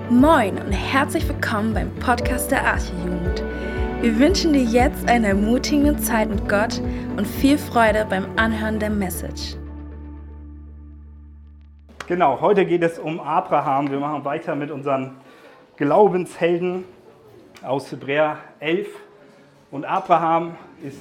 Moin und herzlich willkommen beim Podcast der Arche-Jugend. Wir wünschen dir jetzt eine ermutigende Zeit mit Gott und viel Freude beim Anhören der Message. Genau, heute geht es um Abraham. Wir machen weiter mit unseren Glaubenshelden aus Hebräer 11. Und Abraham ist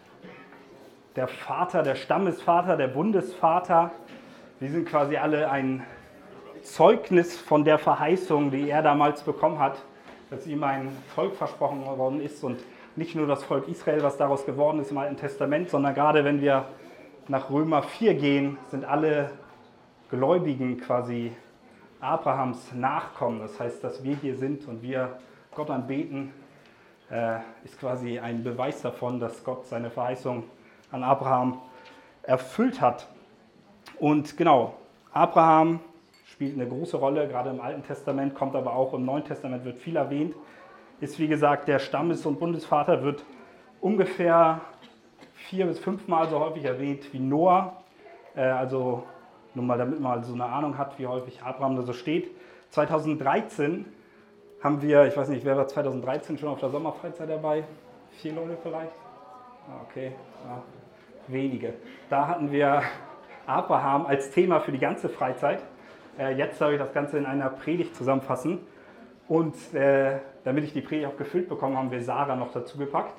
der Vater, der Stammesvater, der Bundesvater. Wir sind quasi alle ein Zeugnis von der Verheißung, die er damals bekommen hat, dass ihm ein Volk versprochen worden ist und nicht nur das Volk Israel, was daraus geworden ist im Alten Testament, sondern gerade wenn wir nach Römer 4 gehen, sind alle Gläubigen quasi Abrahams Nachkommen. Das heißt, dass wir hier sind und wir Gott anbeten, ist quasi ein Beweis davon, dass Gott seine Verheißung an Abraham erfüllt hat. Und genau, Abraham spielt eine große Rolle, gerade im Alten Testament, kommt aber auch im Neuen Testament, wird viel erwähnt. Ist wie gesagt der Stammes- und Bundesvater, wird ungefähr 4 bis 5 Mal so häufig erwähnt wie Noah. Also nur mal, damit man so eine Ahnung hat, wie häufig Abraham da so steht. 2013 haben wir, ich weiß nicht, wer war 2013 schon auf der Sommerfreizeit dabei? 4 Leute vielleicht? Okay, ja, wenige. Da hatten wir Abraham als Thema für die ganze Freizeit. Jetzt soll ich das Ganze in einer Predigt zusammenfassen. Und damit ich die Predigt auch gefüllt bekomme, haben wir Sarah noch dazu gepackt.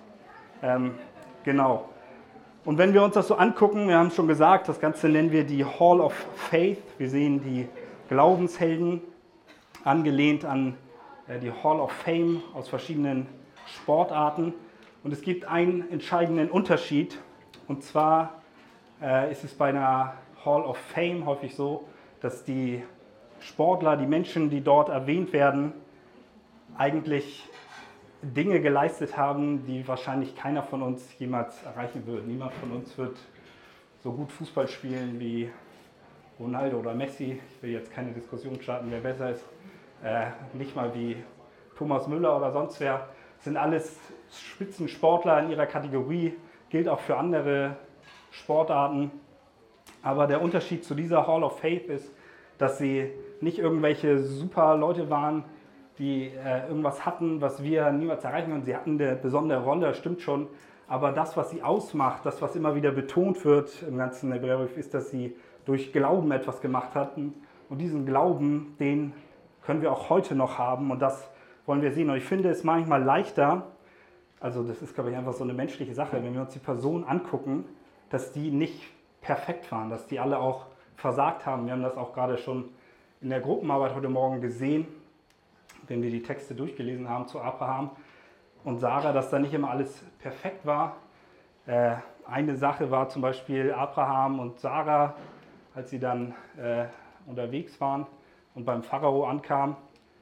Genau. Und wenn wir uns das so angucken, wir haben schon gesagt, das Ganze nennen wir die Hall of Faith. Wir sehen die Glaubenshelden, angelehnt an die Hall of Fame aus verschiedenen Sportarten. Und es gibt einen entscheidenden Unterschied. Und zwar ist es bei einer Hall of Fame häufig so, dass die Sportler, die Menschen, die dort erwähnt werden, eigentlich Dinge geleistet haben, die wahrscheinlich keiner von uns jemals erreichen wird. Niemand von uns wird so gut Fußball spielen wie Ronaldo oder Messi. Ich will jetzt keine Diskussion starten, wer besser ist. Nicht mal wie Thomas Müller oder sonst wer. Das sind alles Spitzensportler in ihrer Kategorie, gilt auch für andere Sportarten. Aber der Unterschied zu dieser Hall of Fame ist, dass sie nicht irgendwelche super Leute waren, die irgendwas hatten, was wir niemals erreichen können. Sie hatten eine besondere Rolle, das stimmt schon. Aber das, was sie ausmacht, das, was immer wieder betont wird im ganzen Hebräerbrief, ist, dass sie durch Glauben etwas gemacht hatten. Und diesen Glauben, den können wir auch heute noch haben. Und das wollen wir sehen. Und ich finde es manchmal leichter, also das ist, glaube ich, einfach so eine menschliche Sache, wenn wir uns die Person angucken, dass die nicht perfekt waren, dass die alle auch versagt haben. Wir haben das auch gerade schon in der Gruppenarbeit heute Morgen gesehen, wenn wir die Texte durchgelesen haben zu Abraham und Sarah, dass da nicht immer alles perfekt war. Eine Sache war zum Beispiel Abraham und Sarah, als sie dann unterwegs waren und beim Pharao ankamen.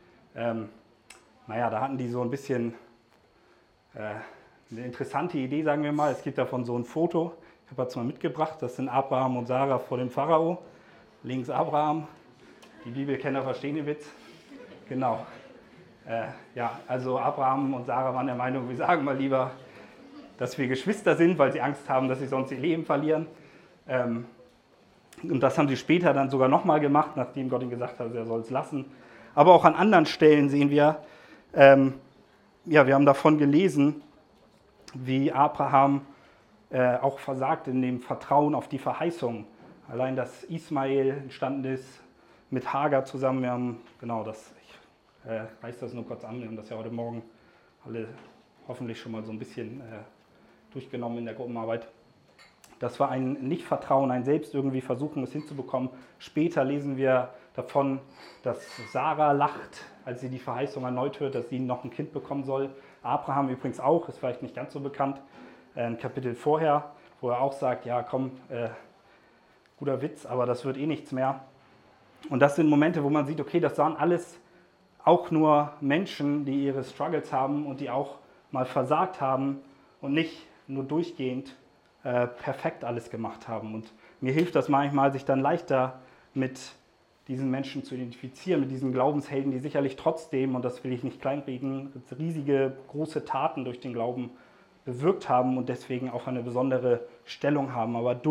Da hatten die so ein bisschen eine interessante Idee, sagen wir mal. Es gibt davon so ein Foto. Ich habe es mal mitgebracht, das sind Abraham und Sarah vor dem Pharao. Links Abraham, die Bibelkenner verstehen den Witz. Genau. Also Abraham und Sarah waren der Meinung, wir sagen mal lieber, dass wir Geschwister sind, weil sie Angst haben, dass sie sonst ihr Leben verlieren. Und das haben sie später dann sogar nochmal gemacht, nachdem Gott ihnen gesagt hat, er soll es lassen. Aber auch an anderen Stellen sehen wir, wir haben davon gelesen, wie Abraham auch versagt in dem Vertrauen auf die Verheißung. Allein, dass Ismael entstanden ist mit Hagar zusammen. Wir haben, ich reiße das nur kurz an, wir haben das ja heute Morgen alle hoffentlich schon mal so ein bisschen durchgenommen in der Gruppenarbeit. Das war ein Nichtvertrauen, ein Selbst irgendwie versuchen, es hinzubekommen. Später lesen wir davon, dass Sarah lacht, als sie die Verheißung erneut hört, dass sie noch ein Kind bekommen soll. Abraham übrigens auch, ist vielleicht nicht ganz so bekannt. Ein Kapitel vorher, wo er auch sagt, ja komm, guter Witz, aber das wird eh nichts mehr. Und das sind Momente, wo man sieht, okay, das waren alles auch nur Menschen, die ihre Struggles haben und die auch mal versagt haben und nicht nur durchgehend perfekt alles gemacht haben. Und mir hilft das manchmal, sich dann leichter mit diesen Menschen zu identifizieren, mit diesen Glaubenshelden, die sicherlich trotzdem, und das will ich nicht kleinreden, riesige, große Taten durch den Glauben bewirkt haben und deswegen auch eine besondere Stellung haben. Aber durch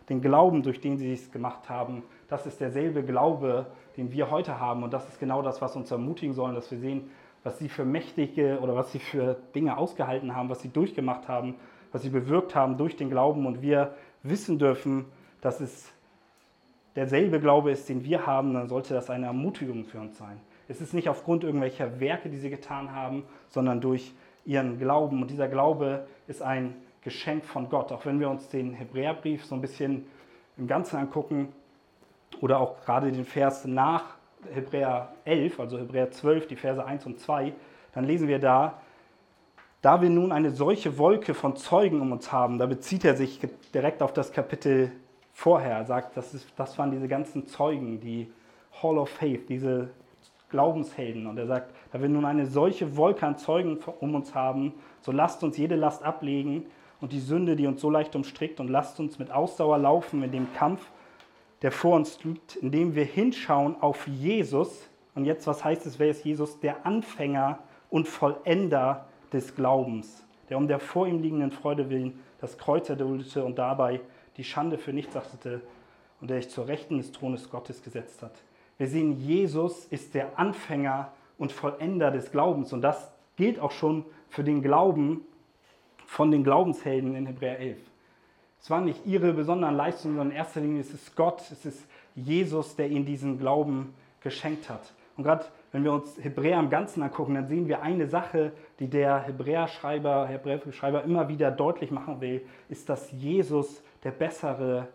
den Glauben, durch den sie es gemacht haben, das ist derselbe Glaube, den wir heute haben. Und das ist genau das, was uns ermutigen soll, dass wir sehen, was sie für mächtige oder was sie für Dinge ausgehalten haben, was sie durchgemacht haben, was sie bewirkt haben durch den Glauben. Und wir wissen dürfen, dass es derselbe Glaube ist, den wir haben, dann sollte das eine Ermutigung für uns sein. Es ist nicht aufgrund irgendwelcher Werke, die sie getan haben, sondern durch ihren Glauben. Und dieser Glaube ist ein Geschenk von Gott. Auch wenn wir uns den Hebräerbrief so ein bisschen im Ganzen angucken oder auch gerade den Vers nach Hebräer 11, also Hebräer 12, die Verse 1 und 2, dann lesen wir da wir nun eine solche Wolke von Zeugen um uns haben, da bezieht er sich direkt auf das Kapitel vorher. Er sagt, das waren diese ganzen Zeugen, die Hall of Faith, diese Glaubenshelden. Und er sagt, da wir nun eine solche Wolke an Zeugen um uns haben, so lasst uns jede Last ablegen und die Sünde, die uns so leicht umstrickt, und lasst uns mit Ausdauer laufen in dem Kampf, der vor uns liegt, indem wir hinschauen auf Jesus. Und jetzt, was heißt es, wer ist Jesus? Der Anfänger und Vollender des Glaubens, der um der vor ihm liegenden Freude willen das Kreuz erduldete und dabei die Schande für nichts achtete und der sich zur Rechten des Thrones Gottes gesetzt hat. Wir sehen, Jesus ist der Anfänger und Vollender des Glaubens. Und das gilt auch schon für den Glauben von den Glaubenshelden in Hebräer 11. Es waren nicht ihre besonderen Leistungen, sondern in erster Linie ist es Gott, es ist Jesus, der ihnen diesen Glauben geschenkt hat. Und gerade wenn wir uns Hebräer im Ganzen angucken, dann sehen wir eine Sache, die der Hebräerschreiber immer wieder deutlich machen will, ist, dass Jesus der bessere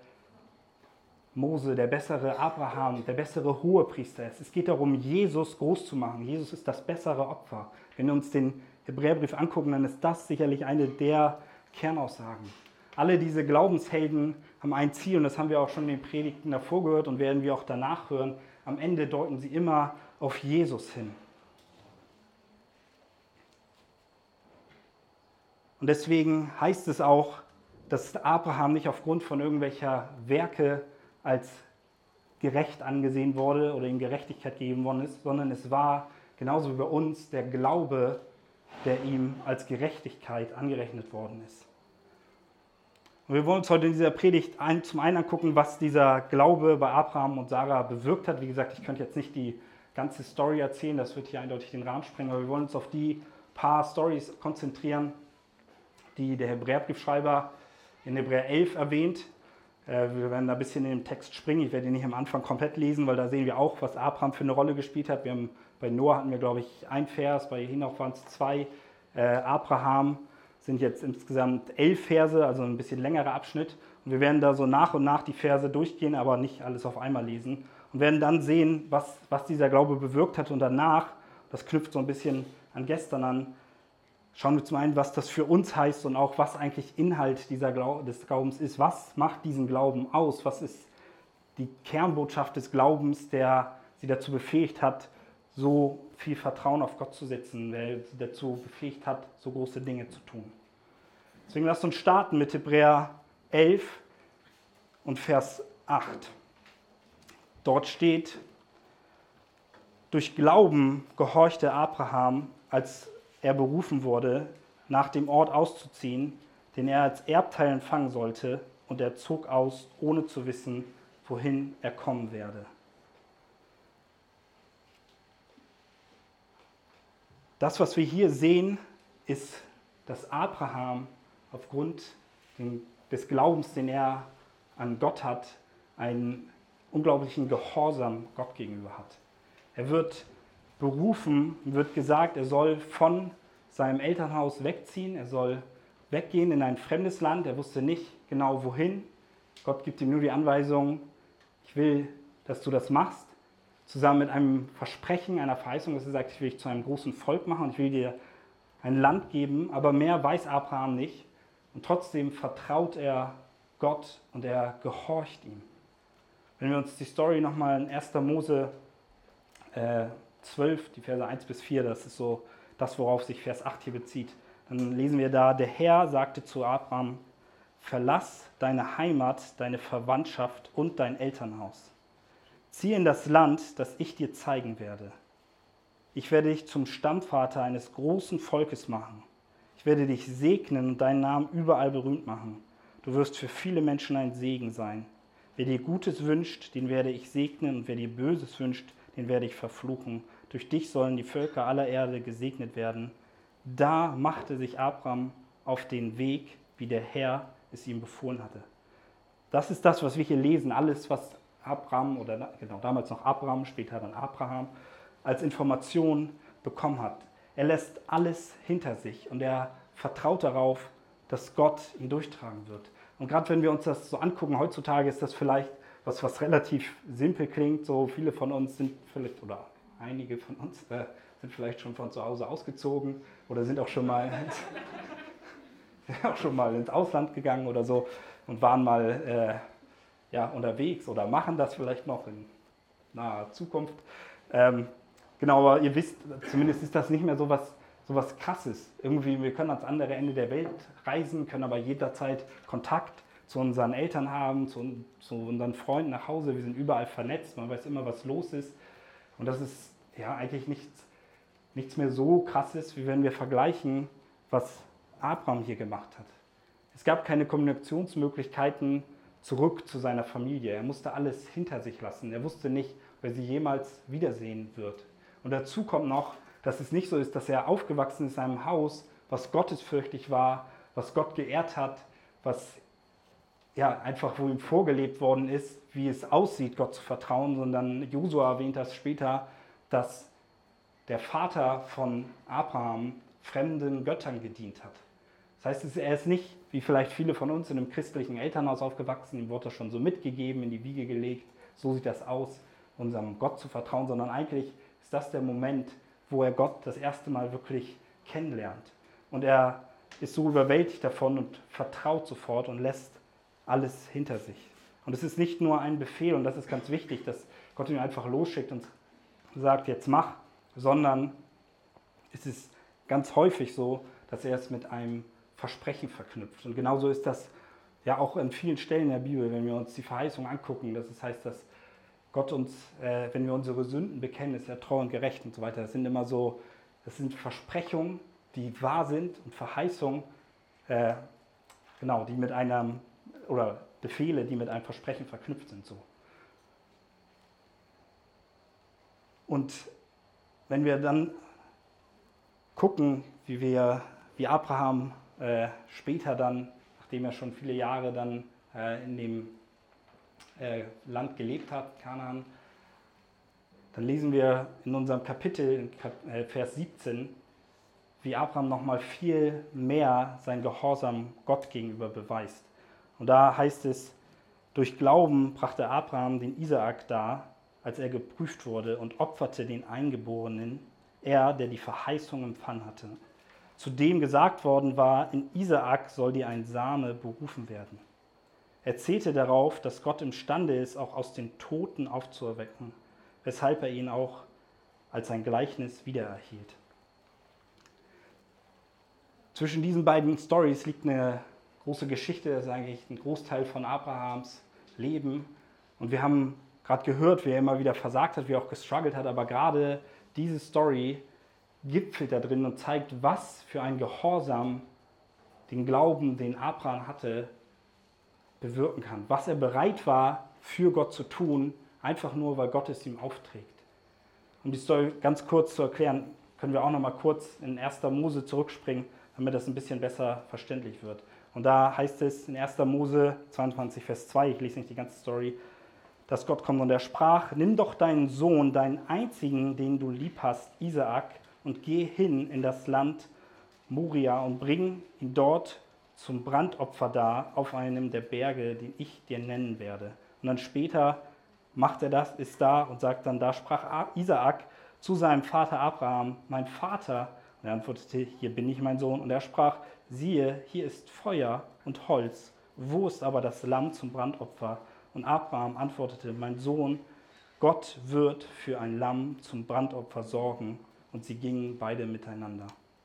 Mose, der bessere Abraham, der bessere Hohepriester ist. Es geht darum, Jesus groß zu machen. Jesus ist das bessere Opfer. Wenn wir uns den Hebräerbrief angucken, dann ist das sicherlich eine der Kernaussagen. Alle diese Glaubenshelden haben ein Ziel, und das haben wir auch schon in den Predigten davor gehört und werden wir auch danach hören. Am Ende deuten sie immer auf Jesus hin. Und deswegen heißt es auch, dass Abraham nicht aufgrund von irgendwelcher Werke als gerecht angesehen wurde oder ihm Gerechtigkeit gegeben worden ist, sondern es war genauso wie bei uns der Glaube, der ihm als Gerechtigkeit angerechnet worden ist. Und wir wollen uns heute in dieser Predigt zum einen angucken, was dieser Glaube bei Abraham und Sarah bewirkt hat. Wie gesagt, ich könnte jetzt nicht die ganze Story erzählen, das wird hier eindeutig den Rahmen sprengen, aber wir wollen uns auf die paar Stories konzentrieren, die der Hebräerbriefschreiber in Hebräer 11 erwähnt. Wir werden da ein bisschen in den Text springen. Ich werde ihn nicht am Anfang komplett lesen, weil da sehen wir auch, was Abraham für eine Rolle gespielt hat. Bei Noah hatten wir, glaube ich, ein Vers, bei Henoch waren es 2. Abraham sind jetzt insgesamt 11 Verse, also ein bisschen längerer Abschnitt. Und wir werden da so nach und nach die Verse durchgehen, aber nicht alles auf einmal lesen. Und werden dann sehen, was dieser Glaube bewirkt hat. Und danach, das knüpft so ein bisschen an gestern an, schauen wir zum einen, was das für uns heißt und auch, was eigentlich Inhalt des Glaubens ist. Was macht diesen Glauben aus? Was ist die Kernbotschaft des Glaubens, der sie dazu befähigt hat, so viel Vertrauen auf Gott zu setzen, der sie dazu befähigt hat, so große Dinge zu tun. Deswegen lasst uns starten mit Hebräer 11 und Vers 8. Dort steht, durch Glauben gehorchte Abraham, als er berufen wurde, nach dem Ort auszuziehen, den er als Erbteil empfangen sollte, und er zog aus, ohne zu wissen, wohin er kommen werde. Das, was wir hier sehen, ist, dass Abraham aufgrund des Glaubens, den er an Gott hat, einen unglaublichen Gehorsam Gott gegenüber hat. Er wird berufen, wird gesagt, er soll von seinem Elternhaus wegziehen, er soll weggehen in ein fremdes Land, er wusste nicht genau wohin. Gott gibt ihm nur die Anweisung, ich will, dass du das machst, zusammen mit einem Versprechen, einer Verheißung, dass er sagt, ich will dich zu einem großen Volk machen und ich will dir ein Land geben, aber mehr weiß Abraham nicht und trotzdem vertraut er Gott und er gehorcht ihm. Wenn wir uns die Story nochmal in 1. Mose 12, die Verse 1 bis 4, das ist so das, worauf sich Vers 8 hier bezieht, dann lesen wir da, der Herr sagte zu Abraham, verlass deine Heimat, deine Verwandtschaft und dein Elternhaus. Zieh in das Land, das ich dir zeigen werde. Ich werde dich zum Stammvater eines großen Volkes machen. Ich werde dich segnen und deinen Namen überall berühmt machen. Du wirst für viele Menschen ein Segen sein. Wer dir Gutes wünscht, den werde ich segnen, und wer dir Böses wünscht, den werde ich verfluchen. Durch dich sollen die Völker aller Erde gesegnet werden. Da machte sich Abraham auf den Weg, wie der Herr es ihm befohlen hatte. Das ist das, was wir hier lesen. Alles, was Abraham, oder genau, damals noch Abraham, später dann Abraham, als Information bekommen hat. Er lässt alles hinter sich und er vertraut darauf, dass Gott ihn durchtragen wird. Und gerade wenn wir uns das so angucken, heutzutage ist das vielleicht was relativ simpel klingt. So viele von uns sind vielleicht, oder einige von uns sind vielleicht schon von zu Hause ausgezogen oder sind auch schon mal ins Ausland gegangen oder so und waren mal unterwegs oder machen das vielleicht noch in naher Zukunft. Genau, aber ihr wisst, zumindest ist das nicht mehr so was Krasses. Irgendwie, wir können ans andere Ende der Welt reisen, können aber jederzeit Kontakt zu unseren Eltern haben, zu unseren Freunden nach Hause. Wir sind überall vernetzt, man weiß immer, was los ist. Und das ist ja eigentlich nichts mehr so Krasses, wie wenn wir vergleichen, was Abraham hier gemacht hat. Es gab keine Kommunikationsmöglichkeiten zurück zu seiner Familie. Er musste alles hinter sich lassen. Er wusste nicht, ob er sie jemals wiedersehen wird. Und dazu kommt noch, dass es nicht so ist, dass er aufgewachsen ist in einem Haus, was gottesfürchtig war, was Gott geehrt hat, was einfach wo ihm vorgelebt worden ist, wie es aussieht, Gott zu vertrauen, sondern Josua erwähnt das später, dass der Vater von Abraham fremden Göttern gedient hat. Das heißt, er ist nicht, wie vielleicht viele von uns, in einem christlichen Elternhaus aufgewachsen, ihm wurde das schon so mitgegeben, in die Wiege gelegt, so sieht das aus, unserem Gott zu vertrauen, sondern eigentlich ist das der Moment, wo er Gott das erste Mal wirklich kennenlernt. Und er ist so überwältigt davon und vertraut sofort und lässt alles hinter sich. Und es ist nicht nur ein Befehl, und das ist ganz wichtig, dass Gott ihn einfach losschickt und sagt, jetzt mach, sondern es ist ganz häufig so, dass er es mit einem Versprechen verknüpft. Und genauso ist das ja auch an vielen Stellen in der Bibel, wenn wir uns die Verheißung angucken. Das heißt, dass Gott uns, wenn wir unsere Sünden bekennen, ist er treu und gerecht und so weiter. Das sind Versprechungen, die wahr sind, und Verheißungen, die mit einem, oder Befehle, die mit einem Versprechen verknüpft sind. So. Und wenn wir dann gucken, wie Abraham später dann, nachdem er schon viele Jahre dann in dem Land gelebt hat, Kanaan, dann lesen wir in unserem Kapitel, Vers 17, wie Abraham nochmal viel mehr sein Gehorsam Gott gegenüber beweist. Und da heißt es, durch Glauben brachte Abraham den Isaak dar, als er geprüft wurde, und opferte den Eingeborenen, er, der die Verheißung empfangen hatte. Zu dem gesagt worden war, in Isaak soll dir ein Same berufen werden. Er zählte darauf, dass Gott imstande ist, auch aus den Toten aufzuerwecken, weshalb er ihn auch als ein Gleichnis wiedererhielt. Zwischen diesen beiden Storys liegt eine große Geschichte, das ist eigentlich ein Großteil von Abrahams Leben. Und wir haben gerade gehört, wie er immer wieder versagt hat, wie er auch gestruggelt hat, aber gerade diese Story gipfelt da drin und zeigt, was für ein Gehorsam den Glauben, den Abraham hatte, bewirken kann. Was er bereit war, für Gott zu tun, einfach nur, weil Gott es ihm aufträgt. Um die Story ganz kurz zu erklären, können wir auch noch mal kurz in 1. Mose zurückspringen, damit das ein bisschen besser verständlich wird. Und da heißt es in 1. Mose 22, Vers 2, ich lese nicht die ganze Story, dass Gott kommt und er sprach, nimm doch deinen Sohn, deinen einzigen, den du lieb hast, Isaak, und geh hin in das Land Moria und bring ihn dort zum Brandopfer dar auf einem der Berge, den ich dir nennen werde. Und dann später macht er das, ist da und sagt dann, da sprach Isaak zu seinem Vater Abraham, mein Vater. Und er antwortete, hier bin ich, mein Sohn. Und er sprach, siehe, hier ist Feuer und Holz, wo ist aber das Lamm zum Brandopfer? Und Abraham antwortete, mein Sohn, Gott wird für ein Lamm zum Brandopfer sorgen. Und sie gingen beide miteinander.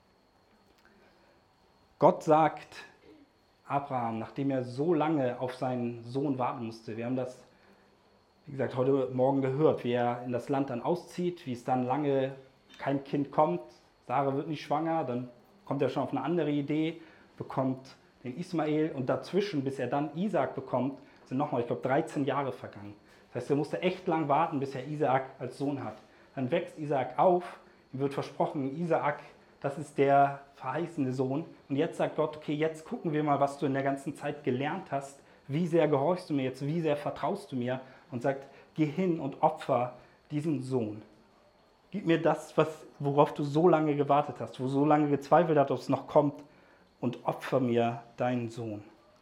Gott sagt Abraham, nachdem er so lange auf seinen Sohn warten musste, wir haben das, wie gesagt, heute Morgen gehört, wie er in das Land dann auszieht, wie es dann lange kein Kind kommt, Sarah wird nicht schwanger, dann kommt er schon auf eine andere Idee, bekommt den Ismael und dazwischen, bis er dann Isaak bekommt, sind nochmal, ich glaube, 13 Jahre vergangen. Das heißt, er musste echt lang warten, bis er Isaak als Sohn hat. Dann wächst Isaak auf, ihm wird versprochen, Isaak, das ist der verheißene Sohn. Und jetzt sagt Gott, okay, jetzt gucken wir mal, was du in der ganzen Zeit gelernt hast. Wie sehr gehorchst du mir jetzt, wie sehr vertraust du mir? Und sagt, geh hin und opfer diesen Sohn. Gib mir das, worauf du so lange gewartet hast, wo du so lange gezweifelt hast, ob es noch kommt, und opfer mir deinen Sohn.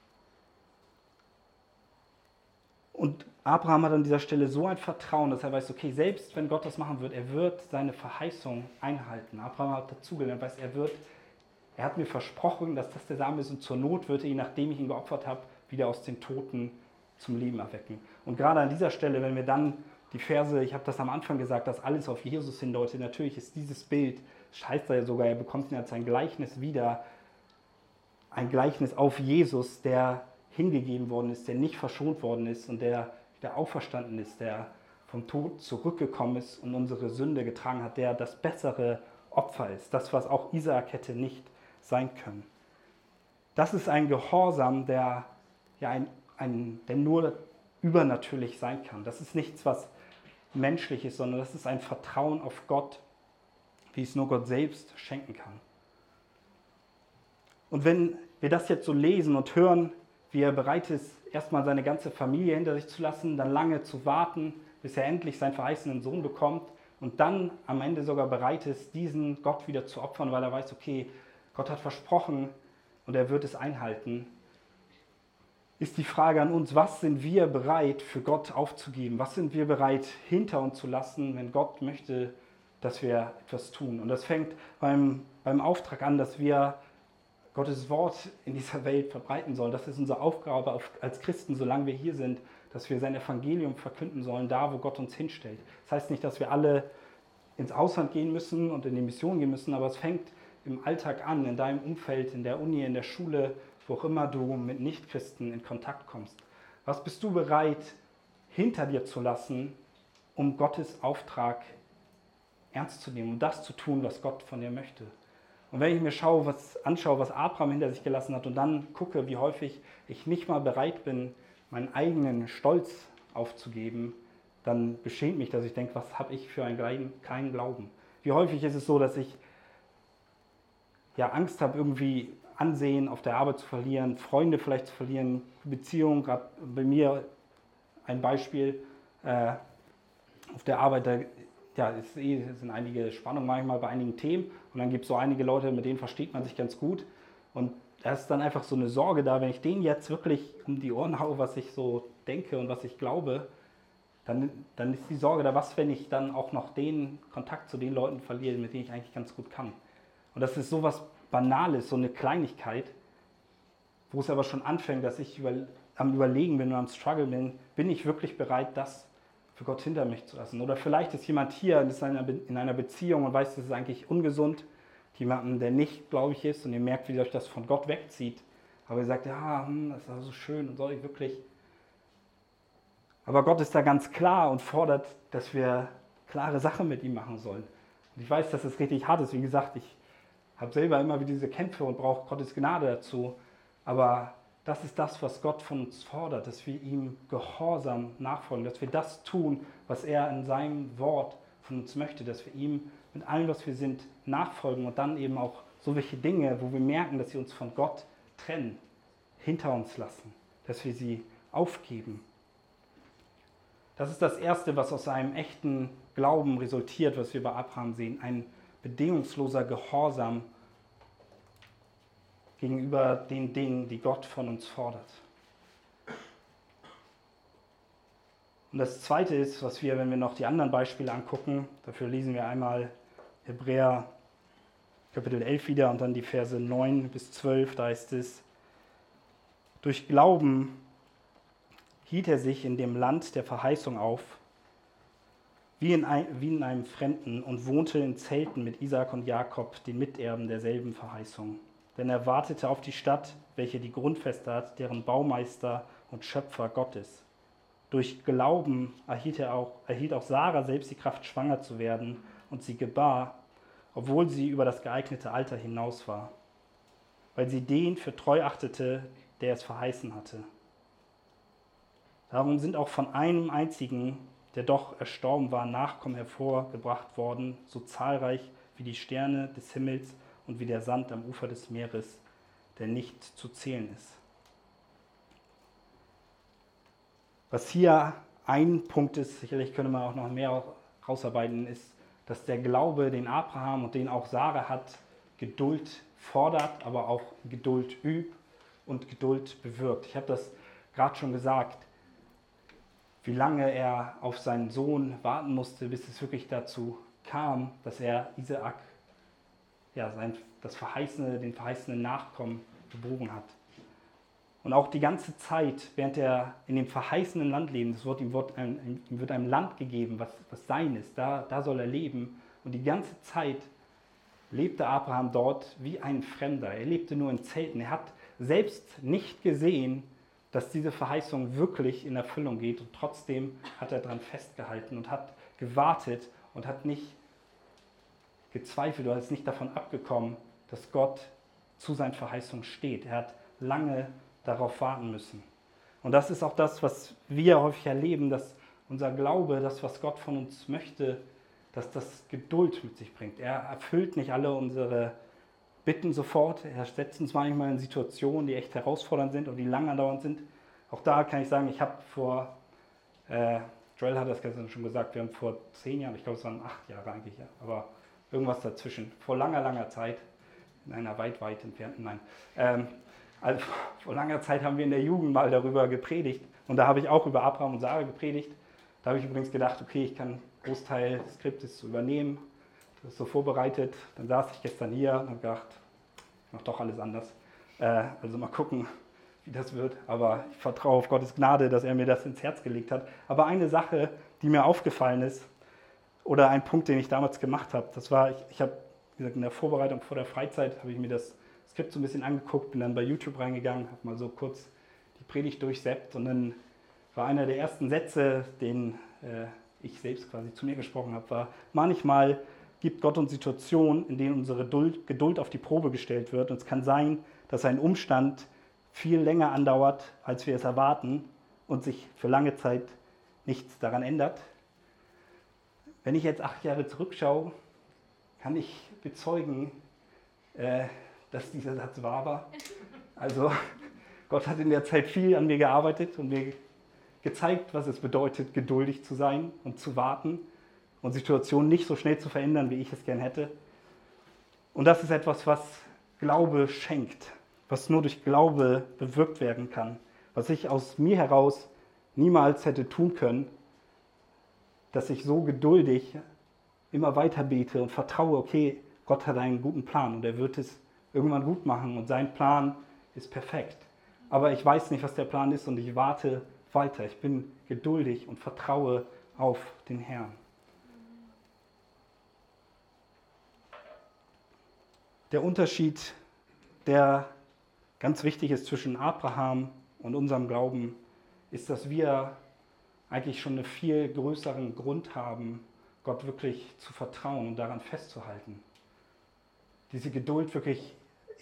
Und Abraham hat an dieser Stelle so ein Vertrauen, dass er weiß, okay, selbst wenn Gott das machen wird, er wird seine Verheißung einhalten. Abraham hat dazugelernt, weiß, er hat mir versprochen, dass das der Same ist und zur Not wird er ihn, nachdem ich ihn geopfert habe, wieder aus den Toten zum Leben erwecken. Und gerade an dieser Stelle, wenn wir dann die Verse, ich habe das am Anfang gesagt, dass alles auf Jesus hindeutet, natürlich ist dieses Bild, das heißt er sogar, er bekommt ihn als ein Gleichnis wieder, ein Gleichnis auf Jesus, der hingegeben worden ist, der nicht verschont worden ist und der auferstanden ist, der vom Tod zurückgekommen ist und unsere Sünde getragen hat, der das bessere Opfer ist, das, was auch Isaak hätte nicht sein können. Das ist ein Gehorsam, der nur übernatürlich sein kann. Das ist nichts, was menschlich ist, sondern das ist ein Vertrauen auf Gott, wie es nur Gott selbst schenken kann. Und wenn wir das jetzt so lesen und hören, wie er bereit ist, erstmal seine ganze Familie hinter sich zu lassen, dann lange zu warten, bis er endlich seinen verheißenen Sohn bekommt und dann am Ende sogar bereit ist, diesen Gott wieder zu opfern, weil er weiß, okay, Gott hat versprochen und er wird es einhalten, ist die Frage an uns, was sind wir bereit für Gott aufzugeben? Was sind wir bereit hinter uns zu lassen, wenn Gott möchte, dass wir etwas tun? Und das fängt beim Auftrag an, dass wir Gottes Wort in dieser Welt verbreiten sollen. Das ist unsere Aufgabe als Christen, solange wir hier sind, dass wir sein Evangelium verkünden sollen, da wo Gott uns hinstellt. Das heißt nicht, dass wir alle ins Ausland gehen müssen und in die Mission gehen müssen, aber es fängt im Alltag an, in deinem Umfeld, in der Uni, in der Schule, wo auch immer du mit Nichtchristen in Kontakt kommst. Was bist du bereit, hinter dir zu lassen, um Gottes Auftrag ernst zu nehmen, um das zu tun, was Gott von dir möchte? Und wenn ich mir anschaue, was Abraham hinter sich gelassen hat und dann gucke, wie häufig ich nicht mal bereit bin, meinen eigenen Stolz aufzugeben, dann beschämt mich, dass ich denke, was habe ich für einen kleinen Glauben? Wie häufig ist es so, dass ich Angst habe, irgendwie Ansehen auf der Arbeit zu verlieren, Freunde vielleicht zu verlieren, Beziehungen, gerade bei mir ein Beispiel, auf der Arbeit, es sind einige Spannungen manchmal bei einigen Themen und dann gibt es so einige Leute, mit denen versteht man sich ganz gut und da ist dann einfach so eine Sorge da, wenn ich denen jetzt wirklich um die Ohren haue, was ich so denke und was ich glaube, dann ist die Sorge da, was, wenn ich dann auch noch den Kontakt zu den Leuten verliere, mit denen ich eigentlich ganz gut kann. Und das ist sowas Banales, so eine Kleinigkeit, wo es aber schon anfängt, dass ich am Überlegen bin und am Struggle bin ich wirklich bereit, das für Gott hinter mich zu lassen? Oder vielleicht ist jemand hier und ist in einer Beziehung und weiß, das ist eigentlich ungesund, jemanden, der nicht gläubig ist und ihr merkt, wie euch das von Gott wegzieht. Aber ihr sagt, das ist so schön und soll ich wirklich... Aber Gott ist da ganz klar und fordert, dass wir klare Sachen mit ihm machen sollen. Und ich weiß, dass es richtig hart ist. Wie gesagt, ich habe selber immer wieder diese Kämpfe und brauche Gottes Gnade dazu. Aber das ist das, was Gott von uns fordert, dass wir ihm gehorsam nachfolgen, dass wir das tun, was er in seinem Wort von uns möchte, dass wir ihm mit allem, was wir sind, nachfolgen und dann eben auch so welche Dinge, wo wir merken, dass sie uns von Gott trennen, hinter uns lassen, dass wir sie aufgeben. Das ist das Erste, was aus einem echten Glauben resultiert, was wir bei Abraham sehen, ein bedingungsloser Gehorsam gegenüber den Dingen, die Gott von uns fordert. Und das Zweite ist, wenn wir noch die anderen Beispiele angucken, dafür lesen wir einmal Hebräer Kapitel 11 wieder und dann die Verse 9 bis 12, da heißt es, durch Glauben hielt er sich in dem Land der Verheißung auf, wie in einem Fremden und wohnte in Zelten mit Isaak und Jakob, den Miterben derselben Verheißung. Denn er wartete auf die Stadt, welche die Grundfeste hat, deren Baumeister und Schöpfer Gott ist. Durch Glauben erhielt auch Sarah selbst die Kraft, schwanger zu werden, und sie gebar, obwohl sie über das geeignete Alter hinaus war. weil sie den für treu achtete, der es verheißen hatte. Darum sind auch von einem einzigen, der doch erstorben war, Nachkommen hervorgebracht worden, so zahlreich wie die Sterne des Himmels und wie der Sand am Ufer des Meeres, der nicht zu zählen ist. Was hier ein Punkt ist, sicherlich könnte man auch noch mehr rausarbeiten, ist, dass der Glaube, den Abraham und den auch Sarah hat, Geduld fordert, aber auch Geduld übt und Geduld bewirkt. Ich habe das gerade schon gesagt, wie lange er auf seinen Sohn warten musste, bis es wirklich dazu kam, dass er Isaak, den verheißenen Nachkommen geboren hat. Und auch die ganze Zeit, während er in dem verheißenen Land lebt, ihm wird ein Land gegeben, was sein ist, da soll er leben. Und die ganze Zeit lebte Abraham dort wie ein Fremder. Er lebte nur in Zelten. Er hat selbst nicht gesehen, dass diese Verheißung wirklich in Erfüllung geht. Und trotzdem hat er daran festgehalten und hat gewartet und hat nicht gezweifelt oder ist nicht davon abgekommen, dass Gott zu seinen Verheißungen steht. Er hat lange darauf warten müssen. Und das ist auch das, was wir häufig erleben, dass unser Glaube, das, was Gott von uns möchte, dass das Geduld mit sich bringt. Er erfüllt nicht alle unsere Bitten sofort. Er setzt uns manchmal in Situationen, die echt herausfordernd sind und die lang andauernd sind. Auch da kann ich sagen, ich habe Joel hat das gestern schon gesagt, wir haben vor 10 Jahren, ich glaube es waren 8 Jahre eigentlich, ja, aber irgendwas dazwischen, vor langer Zeit, in einer weit entfernten, also vor langer Zeit haben wir in der Jugend mal darüber gepredigt und da habe ich auch über Abraham und Sarah gepredigt. Da habe ich übrigens gedacht, okay, ich kann einen Großteil des Skriptes übernehmen, das ist so vorbereitet. Dann saß ich gestern hier und habe gedacht, ich mache doch alles anders. Also mal gucken, wie das wird. Aber ich vertraue auf Gottes Gnade, dass er mir das ins Herz gelegt hat. Aber eine Sache, die mir aufgefallen ist, oder ein Punkt, den ich damals gemacht habe, das war, ich habe, wie gesagt, in der Vorbereitung vor der Freizeit habe ich mir das Skript so ein bisschen angeguckt, bin dann bei YouTube reingegangen, habe mal so kurz die Predigt durchseppt und dann war einer der ersten Sätze, den ich selbst quasi zu mir gesprochen habe, war, manchmal gibt Gott uns Situationen, in denen unsere Geduld auf die Probe gestellt wird. Und es kann sein, dass ein Umstand viel länger andauert, als wir es erwarten und sich für lange Zeit nichts daran ändert. Wenn ich jetzt 8 Jahre zurückschaue, kann ich bezeugen, dass dieser Satz wahr war. Also Gott hat in der Zeit viel an mir gearbeitet und mir gezeigt, was es bedeutet, geduldig zu sein und zu warten und Situationen nicht so schnell zu verändern, wie ich es gern hätte. Und das ist etwas, was Glaube schenkt, was nur durch Glaube bewirkt werden kann, was ich aus mir heraus niemals hätte tun können, dass ich so geduldig immer weiter bete und vertraue, okay, Gott hat einen guten Plan und er wird es irgendwann gut machen und sein Plan ist perfekt. Aber ich weiß nicht, was der Plan ist und ich warte weiter. Ich bin geduldig und vertraue auf den Herrn. Der Unterschied, der ganz wichtig ist zwischen Abraham und unserem Glauben, ist, dass wir eigentlich schon einen viel größeren Grund haben, Gott wirklich zu vertrauen und daran festzuhalten. Diese Geduld wirklich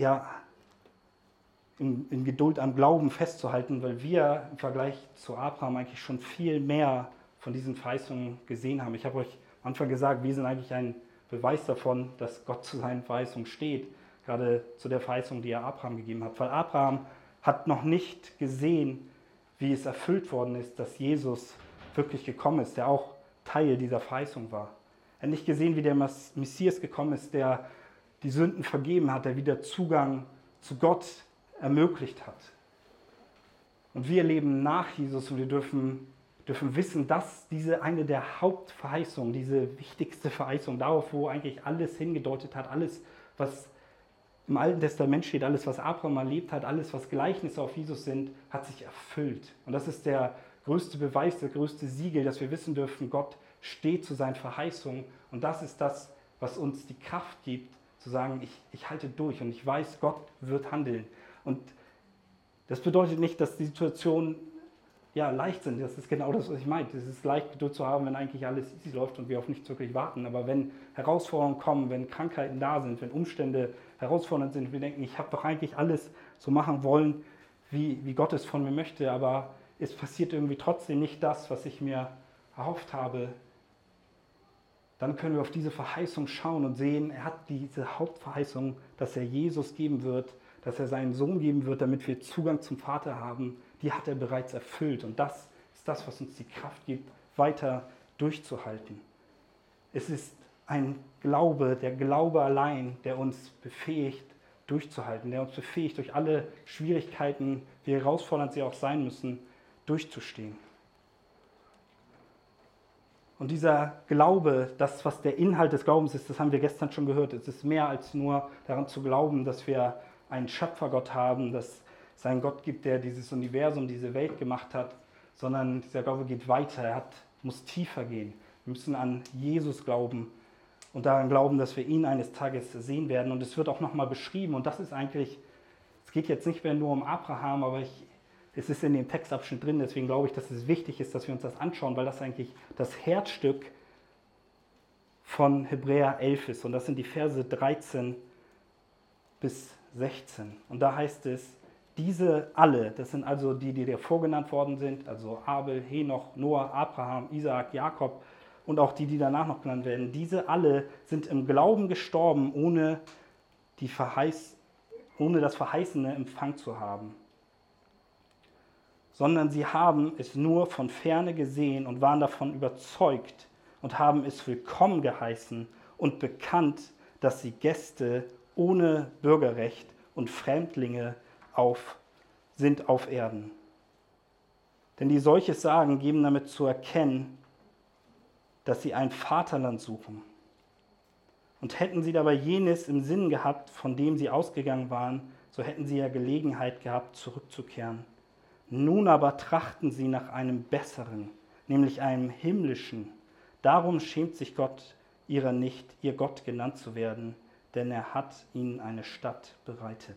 in Geduld am Glauben festzuhalten, weil wir im Vergleich zu Abraham eigentlich schon viel mehr von diesen Verheißungen gesehen haben. Ich habe euch am Anfang gesagt, wir sind eigentlich ein Beweis davon, dass Gott zu seinen Verheißungen steht, gerade zu der Verheißung, die er Abraham gegeben hat. Weil Abraham hat noch nicht gesehen, wie es erfüllt worden ist, dass Jesus wirklich gekommen ist, der auch Teil dieser Verheißung war. Er hat nicht gesehen, wie der Messias gekommen ist, der die Sünden vergeben hat, der wieder Zugang zu Gott ermöglicht hat. Und wir leben nach Jesus und wir dürfen wissen, dass diese eine der Hauptverheißungen, diese wichtigste Verheißung, darauf, wo eigentlich alles hingedeutet hat, alles, was im Alten Testament steht, alles, was Abraham erlebt hat, alles, was Gleichnisse auf Jesus sind, hat sich erfüllt. Und das ist der größte Beweis, der größte Siegel, dass wir wissen dürfen, Gott steht zu seinen Verheißungen. Und das ist das, was uns die Kraft gibt, zu sagen, ich halte durch und ich weiß, Gott wird handeln. Und das bedeutet nicht, dass die Situation leicht sind. Das ist genau das, was ich meine. Es ist leicht, Geduld zu haben, wenn eigentlich alles easy läuft und wir auf nichts wirklich warten. Aber wenn Herausforderungen kommen, wenn Krankheiten da sind, wenn Umstände herausfordernd sind, wir denken, ich habe doch eigentlich alles so machen wollen, wie Gott es von mir möchte, aber es passiert irgendwie trotzdem nicht das, was ich mir erhofft habe, dann können wir auf diese Verheißung schauen und sehen, er hat diese Hauptverheißung, dass er Jesus geben wird, dass er seinen Sohn geben wird, damit wir Zugang zum Vater haben, die hat er bereits erfüllt. Und das ist das, was uns die Kraft gibt, weiter durchzuhalten. Es ist ein Glaube, der Glaube allein, der uns befähigt, durchzuhalten, der uns befähigt, durch alle Schwierigkeiten, wie herausfordernd sie auch sein müssen, durchzustehen. Und dieser Glaube, das, was der Inhalt des Glaubens ist, das haben wir gestern schon gehört. Es ist mehr als nur daran zu glauben, dass wir einen Schöpfergott haben, dass es einen Gott gibt, der dieses Universum, diese Welt gemacht hat, sondern dieser Glaube geht weiter, muss tiefer gehen. Wir müssen an Jesus glauben und daran glauben, dass wir ihn eines Tages sehen werden. Und es wird auch nochmal beschrieben, und das ist eigentlich, es geht jetzt nicht mehr nur um Abraham, aber es ist in dem Textabschnitt drin, deswegen glaube ich, dass es wichtig ist, dass wir uns das anschauen, weil das eigentlich das Herzstück von Hebräer 11 ist. Und das sind die Verse 13 bis 16. Und da heißt es, diese alle, das sind also die davor genannt worden sind, also Abel, Henoch, Noah, Abraham, Isaak, Jakob und auch die danach noch genannt werden, diese alle sind im Glauben gestorben, ohne das verheißene Empfang zu haben. Sondern sie haben es nur von Ferne gesehen und waren davon überzeugt und haben es willkommen geheißen und bekannt, dass sie Gäste ohne Bürgerrecht und Fremdlinge sind auf Erden. Denn die solches sagen, geben damit zu erkennen, dass sie ein Vaterland suchen. Und hätten sie dabei jenes im Sinn gehabt, von dem sie ausgegangen waren, so hätten sie ja Gelegenheit gehabt, zurückzukehren. Nun aber trachten sie nach einem besseren, nämlich einem himmlischen. Darum schämt sich Gott ihrer nicht, ihr Gott genannt zu werden, denn er hat ihnen eine Stadt bereitet.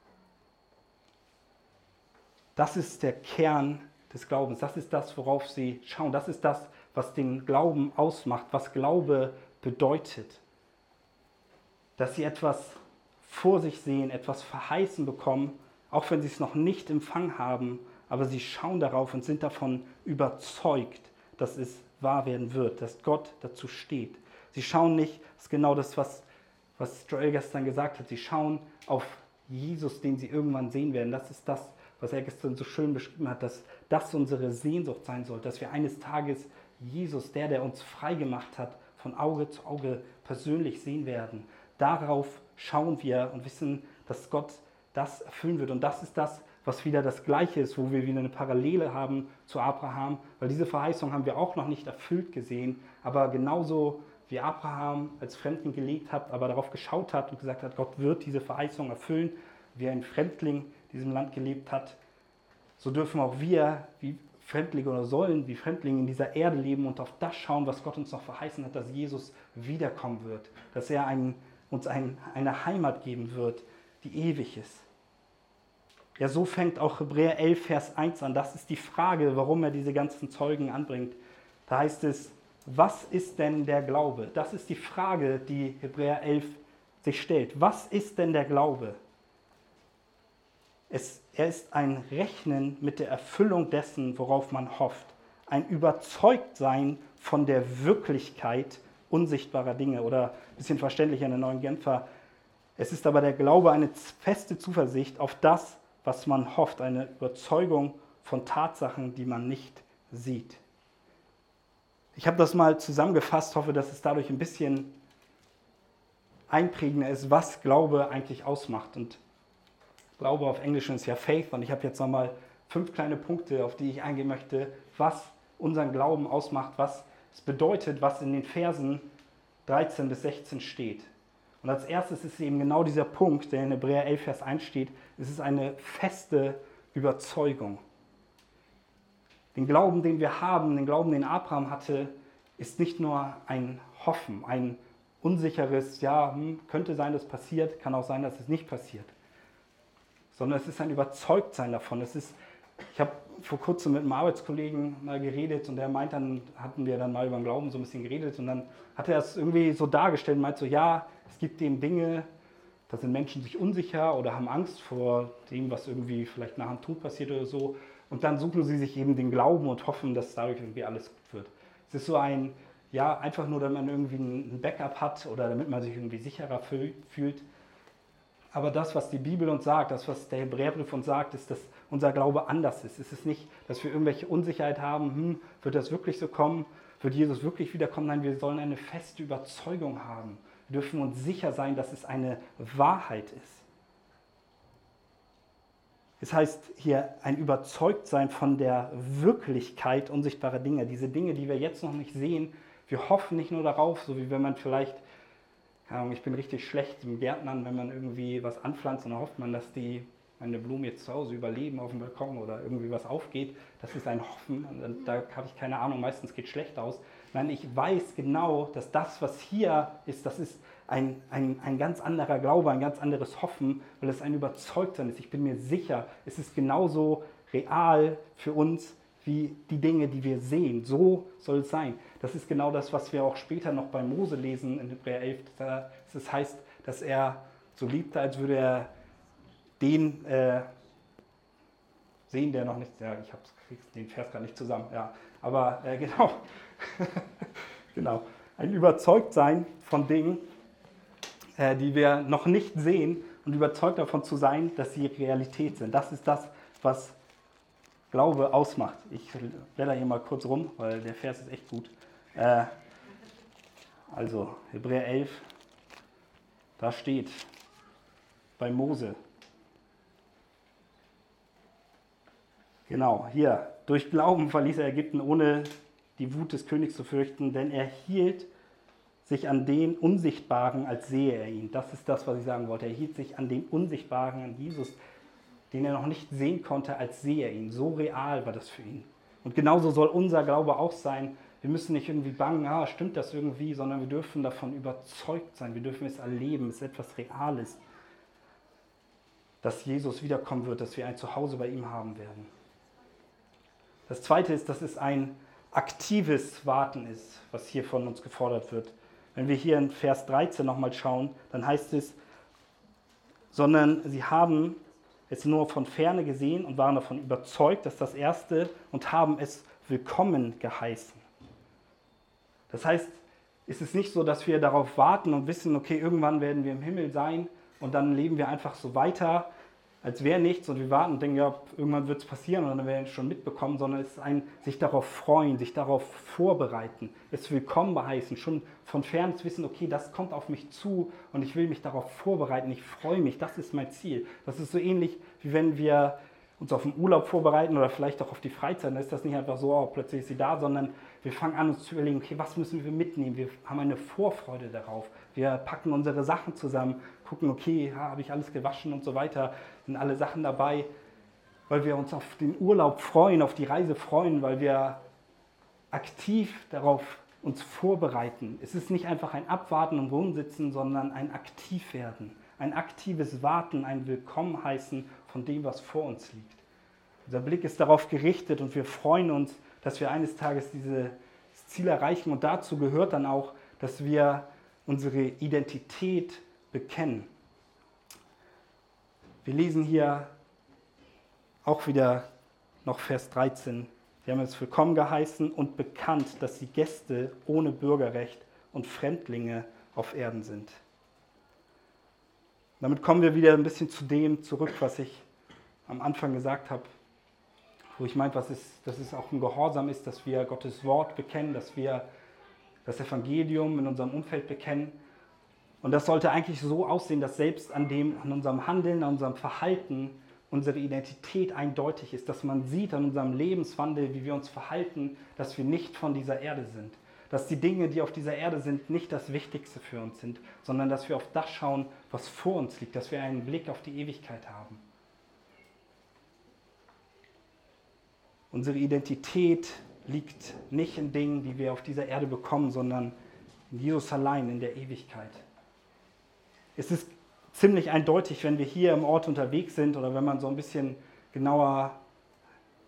Das ist der Kern des Glaubens. Das ist das, worauf sie schauen. Das ist das, was den Glauben ausmacht, was Glaube bedeutet. Dass sie etwas vor sich sehen, etwas verheißen bekommen, auch wenn sie es noch nicht empfangen haben, aber sie schauen darauf und sind davon überzeugt, dass es wahr werden wird, dass Gott dazu steht. Sie schauen nicht, das ist genau das, was Joel gestern gesagt hat, sie schauen auf Jesus, den sie irgendwann sehen werden. Das ist das, was er gestern so schön beschrieben hat, dass das unsere Sehnsucht sein soll, dass wir eines Tages Jesus, der uns frei gemacht hat, von Auge zu Auge persönlich sehen werden. Darauf schauen wir und wissen, dass Gott das erfüllen wird. Und das ist das, was wieder das Gleiche ist, wo wir wieder eine Parallele haben zu Abraham, weil diese Verheißung haben wir auch noch nicht erfüllt gesehen, aber genauso wie Abraham als Fremdling gelebt hat, aber darauf geschaut hat und gesagt hat, Gott wird diese Verheißung erfüllen, wie ein Fremdling in diesem Land gelebt hat, so dürfen auch wir wie Fremdlinge oder sollen wie Fremdlinge in dieser Erde leben und auf das schauen, was Gott uns noch verheißen hat, dass Jesus wiederkommen wird, dass er uns eine Heimat geben wird, die ewig ist. Ja, so fängt auch Hebräer 11, Vers 1 an. Das ist die Frage, warum er diese ganzen Zeugen anbringt. Da heißt es, was ist denn der Glaube? Das ist die Frage, die Hebräer 11 sich stellt. Was ist denn der Glaube? Er ist ein Rechnen mit der Erfüllung dessen, worauf man hofft. Ein Überzeugtsein von der Wirklichkeit unsichtbarer Dinge. Oder ein bisschen verständlicher in der Neuen Genfer. Es ist aber der Glaube eine feste Zuversicht auf das, was man hofft, eine Überzeugung von Tatsachen, die man nicht sieht. Ich habe das mal zusammengefasst, hoffe, dass es dadurch ein bisschen einprägender ist, was Glaube eigentlich ausmacht. Und Glaube auf Englisch ist ja Faith, und ich habe jetzt nochmal 5 kleine Punkte, auf die ich eingehen möchte, was unseren Glauben ausmacht, was es bedeutet, was in den Versen 13 bis 16 steht. Und als erstes ist eben genau dieser Punkt, der in Hebräer 11, Vers 1 steht, es ist eine feste Überzeugung. Den Glauben, den wir haben, den Glauben, den Abraham hatte, ist nicht nur ein Hoffen, ein unsicheres, ja, könnte sein, dass es passiert, kann auch sein, dass es nicht passiert. Sondern es ist ein Überzeugtsein davon. Ich habe vor kurzem mit einem Arbeitskollegen mal geredet und der meint dann, hatten wir dann mal über den Glauben so ein bisschen geredet und dann hat er es irgendwie so dargestellt und meint so, ja, es gibt eben Dinge, da sind Menschen sich unsicher oder haben Angst vor dem, was irgendwie vielleicht nach dem Tod passiert oder so und dann suchen sie sich eben den Glauben und hoffen, dass dadurch irgendwie alles gut wird. Es ist so ein, ja, einfach nur, damit man irgendwie ein Backup hat oder damit man sich irgendwie sicherer fühlt. Aber das, was die Bibel uns sagt, das, was der Hebräerbrief uns sagt, ist, dass unser Glaube anders ist. Es ist nicht, dass wir irgendwelche Unsicherheit haben, wird das wirklich so kommen, wird Jesus wirklich wiederkommen? Nein, wir sollen eine feste Überzeugung haben. Wir dürfen uns sicher sein, dass es eine Wahrheit ist. Es heißt hier ein Überzeugtsein von der Wirklichkeit unsichtbarer Dinge. Diese Dinge, die wir jetzt noch nicht sehen, wir hoffen nicht nur darauf, so wie wenn man vielleicht, keine Ahnung, ich bin richtig schlecht im Gärtnern, wenn man irgendwie was anpflanzt und dann hofft man, dass meine Blumen jetzt zu Hause überleben auf dem Balkon oder irgendwie was aufgeht. Das ist ein Hoffen, und da habe ich keine Ahnung, meistens geht es schlecht aus. Nein, ich weiß genau, dass das, was hier ist, das ist ein ganz anderer Glaube, ein ganz anderes Hoffen, weil es ein Überzeugtsein ist. Ich bin mir sicher, es ist genauso real für uns wie die Dinge, die wir sehen. So soll es sein. Das ist genau das, was wir auch später noch bei Mose lesen in Hebräer 11. Das heißt, dass er so liebte, als würde er den sehen, der noch nicht, ja, ich kriege den Vers gerade nicht zusammen, ja, aber genau, genau, ein Überzeugtsein von Dingen, die wir noch nicht sehen und überzeugt davon zu sein, dass sie Realität sind. Das ist das, was Glaube ausmacht. Ich blätter hier mal kurz rum, weil der Vers ist echt gut. Also Hebräer 11, da steht bei Mose, genau, hier, durch Glauben verließ er Ägypten, ohne die Wut des Königs zu fürchten, denn er hielt sich an den Unsichtbaren, als sehe er ihn. Das ist das, was ich sagen wollte. Er hielt sich an den Unsichtbaren, an Jesus, den er noch nicht sehen konnte, als sehe er ihn. So real war das für ihn. Und genauso soll unser Glaube auch sein. Wir müssen nicht irgendwie bangen, stimmt das irgendwie, sondern wir dürfen davon überzeugt sein. Wir dürfen es erleben, es ist etwas Reales, dass Jesus wiederkommen wird, dass wir ein Zuhause bei ihm haben werden. Das Zweite ist, dass es ein aktives Warten ist, was hier von uns gefordert wird. Wenn wir hier in Vers 13 nochmal schauen, dann heißt es, sondern sie haben es nur von Ferne gesehen und waren davon überzeugt, dass das Erste und haben es willkommen geheißen. Das heißt, es ist nicht so, dass wir darauf warten und wissen, okay, irgendwann werden wir im Himmel sein und dann leben wir einfach so weiter, als wäre nichts und wir warten und denken, ja, irgendwann wird es passieren und dann werden wir es schon mitbekommen, sondern es ist ein sich darauf freuen, sich darauf vorbereiten, es willkommen heißen, schon von fern zu wissen, okay, das kommt auf mich zu und ich will mich darauf vorbereiten, ich freue mich, das ist mein Ziel. Das ist so ähnlich, wie wenn wir uns auf den Urlaub vorbereiten oder vielleicht auch auf die Freizeit, dann ist das nicht einfach so, oh, plötzlich ist sie da, sondern wir fangen an, uns zu überlegen, okay, was müssen wir mitnehmen? Wir haben eine Vorfreude darauf. Wir packen unsere Sachen zusammen, gucken, okay, habe ich alles gewaschen und so weiter, sind alle Sachen dabei, weil wir uns auf den Urlaub freuen, auf die Reise freuen, weil wir aktiv darauf uns vorbereiten. Es ist nicht einfach ein Abwarten und Rumsitzen, sondern ein Aktivwerden, ein aktives Warten, ein Willkommenheißen von dem, was vor uns liegt. Unser Blick ist darauf gerichtet und wir freuen uns, dass wir eines Tages dieses Ziel erreichen. Und dazu gehört dann auch, dass wir unsere Identität bekennen. Wir lesen hier auch wieder noch Vers 13. Sie haben es willkommen geheißen und bekannt, dass sie Gäste ohne Bürgerrecht und Fremdlinge auf Erden sind. Damit kommen wir wieder ein bisschen zu dem zurück, was ich am Anfang gesagt habe, wo ich meinte, dass es auch ein Gehorsam ist, dass wir Gottes Wort bekennen, dass wir das Evangelium in unserem Umfeld bekennen. Und das sollte eigentlich so aussehen, dass selbst an unserem Handeln, an unserem Verhalten unsere Identität eindeutig ist, dass man sieht an unserem Lebenswandel, wie wir uns verhalten, dass wir nicht von dieser Erde sind. Dass die Dinge, die auf dieser Erde sind, nicht das Wichtigste für uns sind, sondern dass wir auf das schauen, was vor uns liegt, dass wir einen Blick auf die Ewigkeit haben. Unsere Identität liegt nicht in Dingen, die wir auf dieser Erde bekommen, sondern in Jesus allein, in der Ewigkeit. Es ist ziemlich eindeutig, wenn wir hier im Ort unterwegs sind oder wenn man so ein bisschen genauer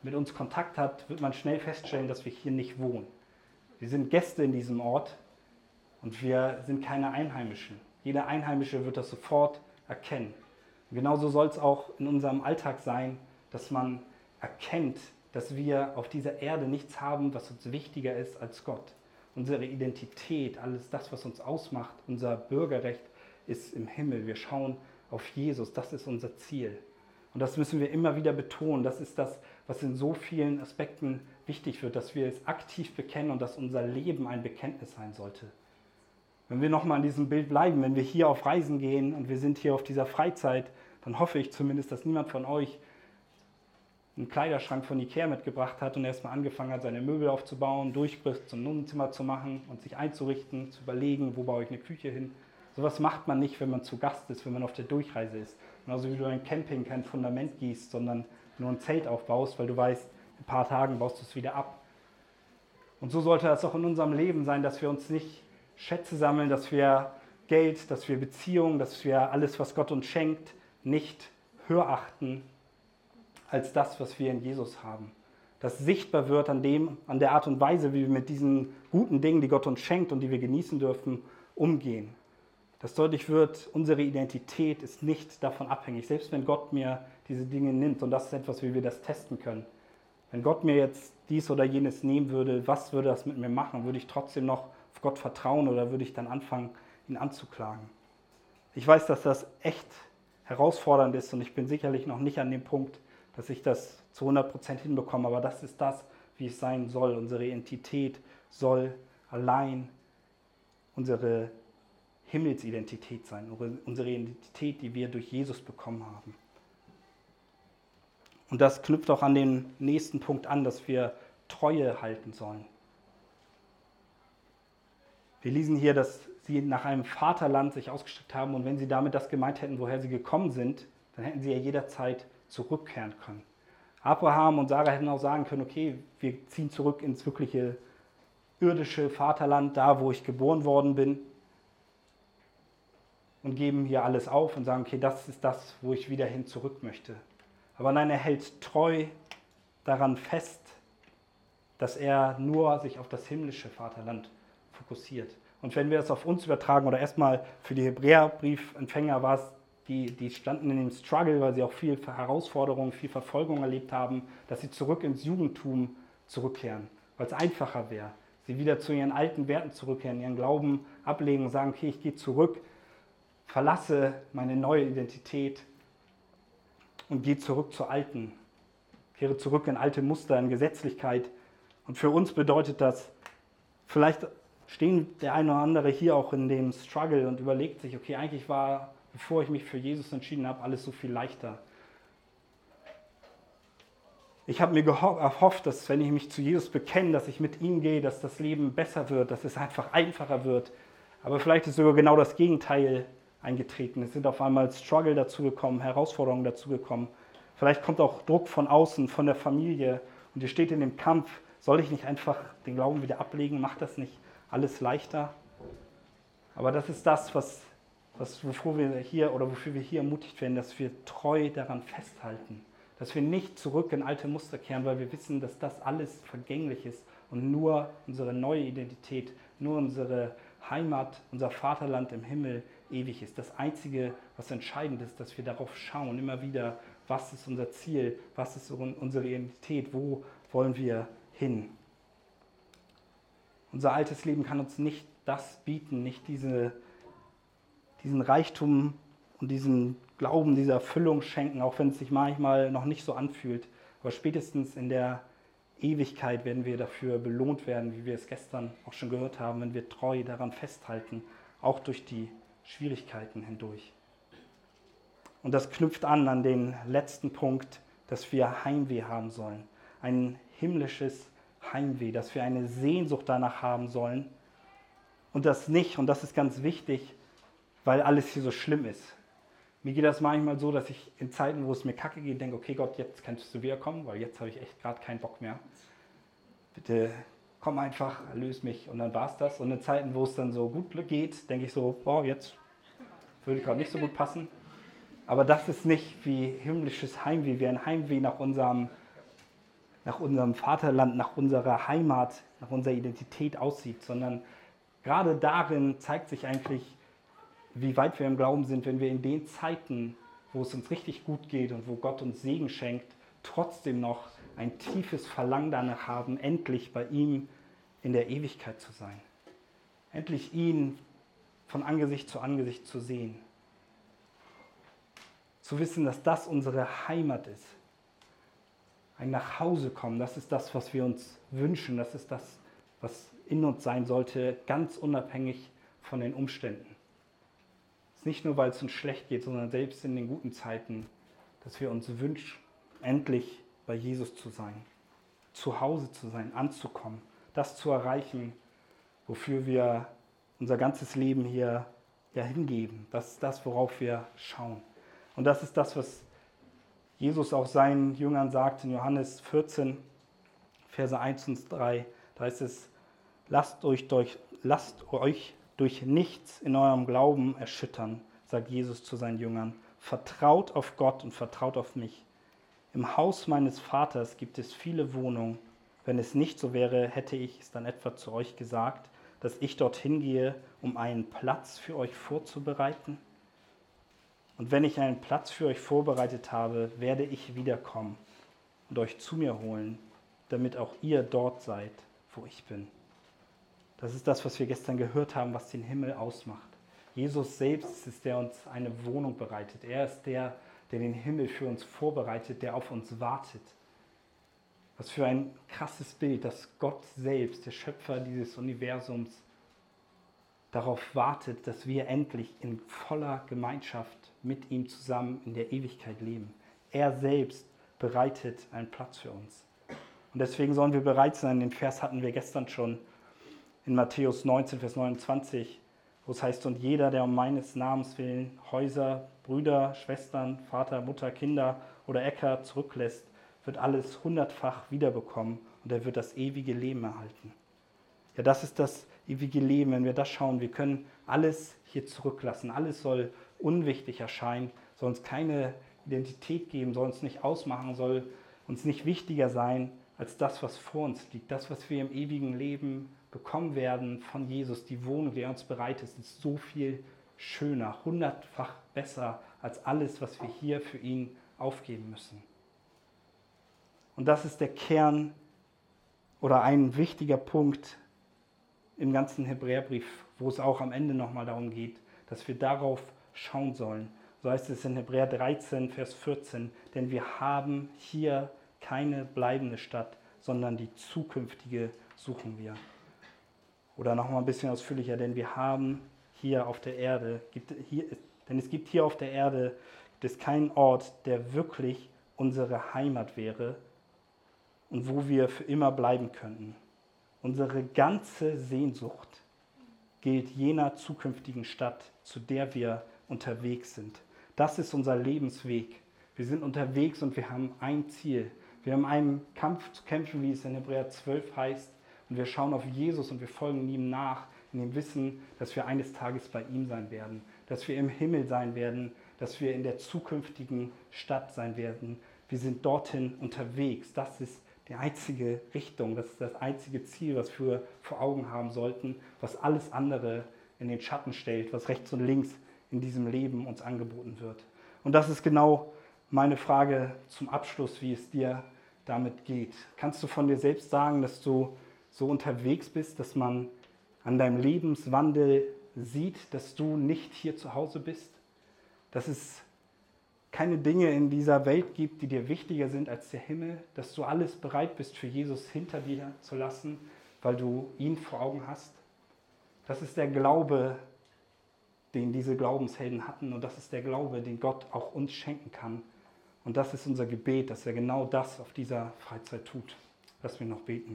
mit uns Kontakt hat, wird man schnell feststellen, dass wir hier nicht wohnen. Wir sind Gäste in diesem Ort und wir sind keine Einheimischen. Jeder Einheimische wird das sofort erkennen. Und genauso soll es auch in unserem Alltag sein, dass man erkennt, dass wir auf dieser Erde nichts haben, was uns wichtiger ist als Gott. Unsere Identität, alles das, was uns ausmacht, unser Bürgerrecht ist im Himmel. Wir schauen auf Jesus, das ist unser Ziel. Und das müssen wir immer wieder betonen. Das ist das, was in so vielen Aspekten wichtig wird, dass wir es aktiv bekennen und dass unser Leben ein Bekenntnis sein sollte. Wenn wir nochmal an diesem Bild bleiben, wenn wir hier auf Reisen gehen und wir sind hier auf dieser Freizeit, dann hoffe ich zumindest, dass niemand von euch einen Kleiderschrank von Ikea mitgebracht hat und erstmal angefangen hat, seine Möbel aufzubauen, Durchbruch zum Wohnzimmer zu machen und sich einzurichten, zu überlegen, wo baue ich eine Küche hin. Sowas macht man nicht, wenn man zu Gast ist, wenn man auf der Durchreise ist. Genauso wie du ein Camping kein Fundament gießt, sondern nur ein Zelt aufbaust, weil du weißt, in ein paar Tagen baust du es wieder ab. Und so sollte das auch in unserem Leben sein, dass wir uns nicht Schätze sammeln, dass wir Geld, dass wir Beziehungen, dass wir alles, was Gott uns schenkt, nicht höher achten als das, was wir in Jesus haben. Das sichtbar wird an der Art und Weise, wie wir mit diesen guten Dingen, die Gott uns schenkt und die wir genießen dürfen, umgehen. Dass deutlich wird, unsere Identität ist nicht davon abhängig, selbst wenn Gott mir diese Dinge nimmt. Und das ist etwas, wie wir das testen können. Wenn Gott mir jetzt dies oder jenes nehmen würde, was würde das mit mir machen? Würde ich trotzdem noch auf Gott vertrauen oder würde ich dann anfangen, ihn anzuklagen? Ich weiß, dass das echt herausfordernd ist und ich bin sicherlich noch nicht an dem Punkt, dass ich das zu 100% hinbekomme, aber das ist das, wie es sein soll. Unsere Identität soll allein unsere Himmelsidentität sein, unsere Identität, die wir durch Jesus bekommen haben. Und das knüpft auch an den nächsten Punkt an, dass wir Treue halten sollen. Wir lesen hier, dass sie nach einem Vaterland sich ausgestreckt haben und wenn sie damit das gemeint hätten, woher sie gekommen sind, dann hätten sie ja jederzeit zurückkehren können. Abraham und Sarah hätten auch sagen können, okay, wir ziehen zurück ins wirkliche irdische Vaterland, da wo ich geboren worden bin und geben hier alles auf und sagen, okay, das ist das, wo ich wieder hin zurück möchte. Aber nein, er hält treu daran fest, dass er nur sich auf das himmlische Vaterland fokussiert. Und wenn wir das auf uns übertragen oder erstmal für die Hebräerbriefempfänger war es, die standen in dem Struggle, weil sie auch viel Herausforderungen, viel Verfolgung erlebt haben, dass sie zurück ins Judentum zurückkehren, weil es einfacher wäre. Sie wieder zu ihren alten Werten zurückkehren, ihren Glauben ablegen und sagen, okay, ich gehe zurück, verlasse meine neue Identität und gehe zurück zur alten, kehre zurück in alte Muster, in Gesetzlichkeit. Und für uns bedeutet das, vielleicht stehen der eine oder andere hier auch in dem Struggle und überlegt sich, okay, eigentlich war, bevor ich mich für Jesus entschieden habe, alles so viel leichter. Ich habe mir erhofft, dass wenn ich mich zu Jesus bekenne, dass ich mit ihm gehe, dass das Leben besser wird, dass es einfach einfacher wird. Aber vielleicht ist sogar genau das Gegenteil eingetreten. Es sind auf einmal Struggle dazugekommen, Herausforderungen dazugekommen. Vielleicht kommt auch Druck von außen, von der Familie und ihr steht in dem Kampf, soll ich nicht einfach den Glauben wieder ablegen, macht das nicht alles leichter? Aber das ist das, wofür wir hier ermutigt werden, dass wir treu daran festhalten, dass wir nicht zurück in alte Muster kehren, weil wir wissen, dass das alles vergänglich ist und nur unsere neue Identität, nur unsere Heimat, unser Vaterland im Himmel ewig ist. Das Einzige, was entscheidend ist, dass wir darauf schauen, immer wieder, was ist unser Ziel, was ist unsere Identität, wo wollen wir hin. Unser altes Leben kann uns nicht das bieten, nicht diesen Reichtum und diesen Glauben, diese Erfüllung schenken, auch wenn es sich manchmal noch nicht so anfühlt. Aber spätestens in der Ewigkeit werden wir dafür belohnt werden, wie wir es gestern auch schon gehört haben, wenn wir treu daran festhalten, auch durch die Schwierigkeiten hindurch. Und das knüpft an den letzten Punkt, dass wir Heimweh haben sollen. Ein himmlisches Heimweh, dass wir eine Sehnsucht danach haben sollen. Und das nicht, und das ist ganz wichtig, weil alles hier so schlimm ist. Mir geht das manchmal so, dass ich in Zeiten, wo es mir kacke geht, denke, okay Gott, jetzt kannst du wiederkommen, weil jetzt habe ich echt gerade keinen Bock mehr. Bitte komm einfach, erlöse mich und dann war es das. Und in Zeiten, wo es dann so gut geht, denke ich so, boah, jetzt würde gerade nicht so gut passen. Aber das ist nicht wie himmlisches Heimweh, wie ein Heimweh nach unserem nach unserem Vaterland, nach unserer Heimat, nach unserer Identität aussieht, sondern gerade darin zeigt sich eigentlich, wie weit wir im Glauben sind, wenn wir in den Zeiten, wo es uns richtig gut geht und wo Gott uns Segen schenkt, trotzdem noch ein tiefes Verlangen danach haben, endlich bei ihm in der Ewigkeit zu sein. Endlich ihn von Angesicht zu sehen. Zu wissen, dass das unsere Heimat ist. Ein Nachhausekommen, das ist das, was wir uns wünschen. Das ist das, was in uns sein sollte, ganz unabhängig von den Umständen. Es ist nicht nur, weil es uns schlecht geht, sondern selbst in den guten Zeiten, dass wir uns wünschen, endlich bei Jesus zu sein, zu Hause zu sein, anzukommen, das zu erreichen, wofür wir unser ganzes Leben hier hingeben. Das ist das, worauf wir schauen. Und das ist das, was Jesus auch seinen Jüngern sagt in Johannes 14, Verse 1 und 3. Da heißt es, lasst euch durch nichts in eurem Glauben erschüttern, sagt Jesus zu seinen Jüngern. Vertraut auf Gott und vertraut auf mich. Im Haus meines Vaters gibt es viele Wohnungen. Wenn es nicht so wäre, hätte ich es dann etwa zu euch gesagt, dass ich dorthin gehe, um einen Platz für euch vorzubereiten? Und wenn ich einen Platz für euch vorbereitet habe, werde ich wiederkommen und euch zu mir holen, damit auch ihr dort seid, wo ich bin. Das ist das, was wir gestern gehört haben, was den Himmel ausmacht. Jesus selbst ist der uns eine Wohnung bereitet. Er ist der den Himmel für uns vorbereitet, der auf uns wartet. Was für ein krasses Bild, dass Gott selbst, der Schöpfer dieses Universums, darauf wartet, dass wir endlich in voller Gemeinschaft mit ihm zusammen in der Ewigkeit leben. Er selbst bereitet einen Platz für uns. Und deswegen sollen wir bereit sein. Den Vers hatten wir gestern schon in Matthäus 19, Vers 29, wo es heißt, und jeder, der um meines Namens willen Häuser, Brüder, Schwestern, Vater, Mutter, Kinder oder Äcker zurücklässt, wird alles 100-fach wiederbekommen und er wird das ewige Leben erhalten. Ja, das ist das ewige Leben, wenn wir das schauen. Wir können alles hier zurücklassen. Alles soll unwichtig erscheinen, soll uns keine Identität geben, soll uns nicht ausmachen, soll uns nicht wichtiger sein als das, was vor uns liegt. Das, was wir im ewigen Leben bekommen werden von Jesus, die Wohnung, die er uns bereitet, ist so viel schöner, 100-fach besser als alles, was wir hier für ihn aufgeben müssen. Und das ist der Kern oder ein wichtiger Punkt im ganzen Hebräerbrief, wo es auch am Ende nochmal darum geht, dass wir darauf schauen sollen. So heißt es in Hebräer 13, Vers 14, denn wir haben hier keine bleibende Stadt, sondern die zukünftige suchen wir. Oder nochmal ein bisschen ausführlicher, denn wir haben hier auf der Erde, denn es gibt hier auf der Erde gibt es keinen Ort, der wirklich unsere Heimat wäre und wo wir für immer bleiben könnten. Unsere ganze Sehnsucht gilt jener zukünftigen Stadt, zu der wir unterwegs sind. Das ist unser Lebensweg. Wir sind unterwegs und wir haben ein Ziel. Wir haben einen Kampf zu kämpfen, wie es in Hebräer 12 heißt. Und wir schauen auf Jesus und wir folgen ihm nach, in dem Wissen, dass wir eines Tages bei ihm sein werden, dass wir im Himmel sein werden, dass wir in der zukünftigen Stadt sein werden. Wir sind dorthin unterwegs. Das ist die einzige Richtung, das ist das einzige Ziel, was wir vor Augen haben sollten, was alles andere in den Schatten stellt, was rechts und links in diesem Leben uns angeboten wird. Und das ist genau meine Frage zum Abschluss, wie es dir damit geht. Kannst du von dir selbst sagen, dass du so unterwegs bist, dass man an deinem Lebenswandel sieht, dass du nicht hier zu Hause bist? Dass es keine Dinge in dieser Welt gibt, die dir wichtiger sind als der Himmel? Dass du alles bereit bist, für Jesus hinter dir zu lassen, weil du ihn vor Augen hast? Das ist der Glaube, den diese Glaubenshelden hatten. Und das ist der Glaube, den Gott auch uns schenken kann. Und das ist unser Gebet, dass er genau das auf dieser Freizeit tut. Lass mich noch beten.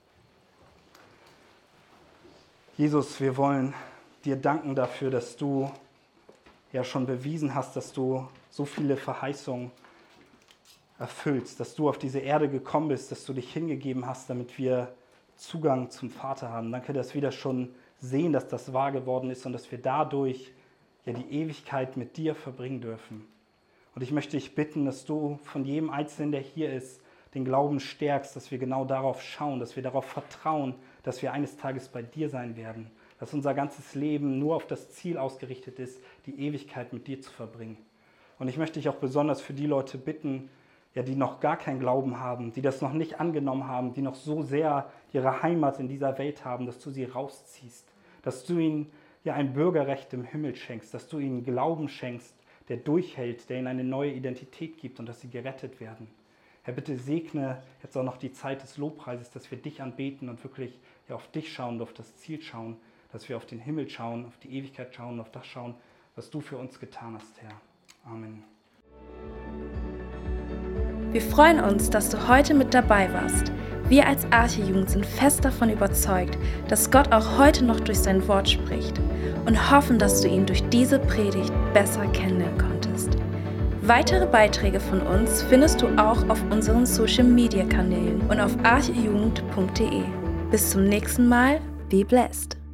Jesus, wir wollen dir danken dafür, dass du ja schon bewiesen hast, dass du so viele Verheißungen erfüllst, dass du auf diese Erde gekommen bist, dass du dich hingegeben hast, damit wir Zugang zum Vater haben. Danke, dass wir das schon sehen, dass das wahr geworden ist und dass wir dadurch ja die Ewigkeit mit dir verbringen dürfen. Und ich möchte dich bitten, dass du von jedem Einzelnen, der hier ist, den Glauben stärkst, dass wir genau darauf schauen, dass wir darauf vertrauen, dass wir eines Tages bei dir sein werden. Dass unser ganzes Leben nur auf das Ziel ausgerichtet ist, die Ewigkeit mit dir zu verbringen. Und ich möchte dich auch besonders für die Leute bitten, ja, die noch gar keinen Glauben haben, die das noch nicht angenommen haben, die noch so sehr ihre Heimat in dieser Welt haben, dass du sie rausziehst, dass du ihnen ja ein Bürgerrecht im Himmel schenkst, dass du ihnen Glauben schenkst, der durchhält, der ihnen eine neue Identität gibt und dass sie gerettet werden. Herr, bitte segne jetzt auch noch die Zeit des Lobpreises, dass wir dich anbeten und wirklich ja, auf dich schauen und auf das Ziel schauen, dass wir auf den Himmel schauen, auf die Ewigkeit schauen, auf das schauen, was du für uns getan hast, Herr. Amen. Wir freuen uns, dass du heute mit dabei warst. Wir als Arche-Jugend sind fest davon überzeugt, dass Gott auch heute noch durch sein Wort spricht und hoffen, dass du ihn durch diese Predigt besser kennenlernen konntest. Weitere Beiträge von uns findest du auch auf unseren Social-Media-Kanälen und auf archejugend.de. Bis zum nächsten Mal, be blessed!